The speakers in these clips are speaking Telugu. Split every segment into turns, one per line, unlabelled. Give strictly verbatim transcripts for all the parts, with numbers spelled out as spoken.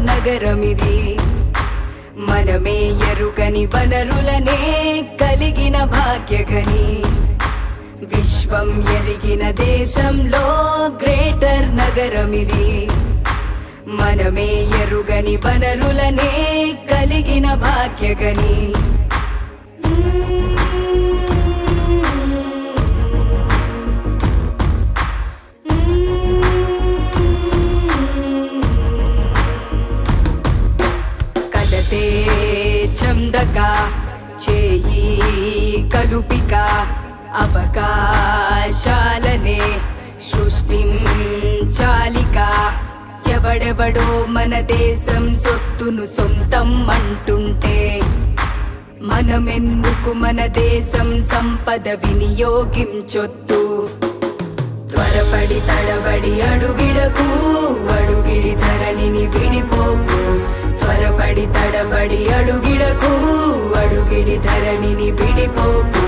నగరమిది. మనమే ఎరుగని వనరులనే కలిగిన భాగ్యగని. విశ్వం ఎరిగిన దేశంలో గ్రేటర్ నగరమిది. మనమే ఎరుగని వనరులనే కలిగిన భాగ్యగని. కదతే చందక చేయి కలుపిక అవకాశాలనే సృష్టించాలిక. ఎవడెవడో మన దేశం సొత్తును సొంతం అంటుంటే మనమెందుకు మన దేశం సంపద వినియోగించొద్దు. త్వరపడి తడబడి అడుగిడకు, అడుగిడి ధరణిని విడిపోకు. త్వరపడి తడబడి అడుగిడకు, అడుగిడి ధరణిని విడిపోకు.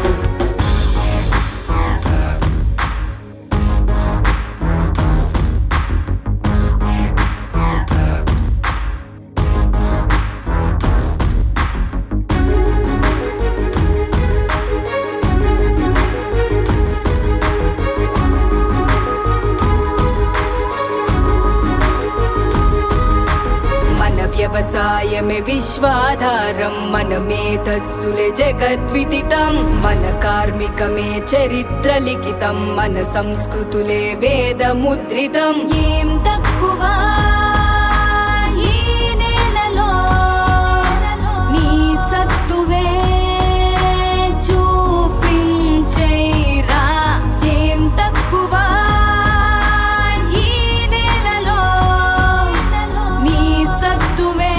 వ్యవసాయమే విశ్వాధారం, మన మేధస్సులే జగద్విదితం. మన కార్మికమే చరిత్ర లిఖితం, మన సంస్కృతులే వేద ముద్రితం. ఏం తక్కువ ఈ నేలలో నీ సత్తువే చూపించేరా. ఏం తక్కువ ఈ నేలలో నీ సత్తువే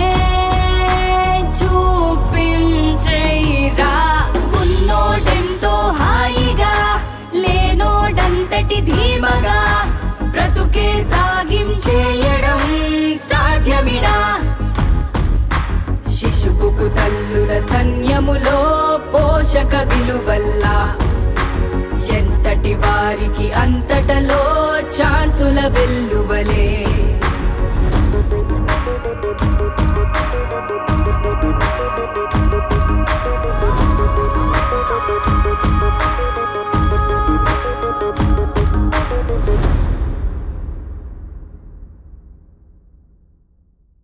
చూపించేరా. ఉన్నోడెంతో హాయిగా, లేనోడంతటి ధీమగా బ్రతుకే సాగించేయడం సాధ్యమిడా. శిశువుకు తల్లుల స్తన్యములో పోషక విలువల్ల, ఎంతటి వారికి అంతటలో ఛాన్సుల వెల్లువలే.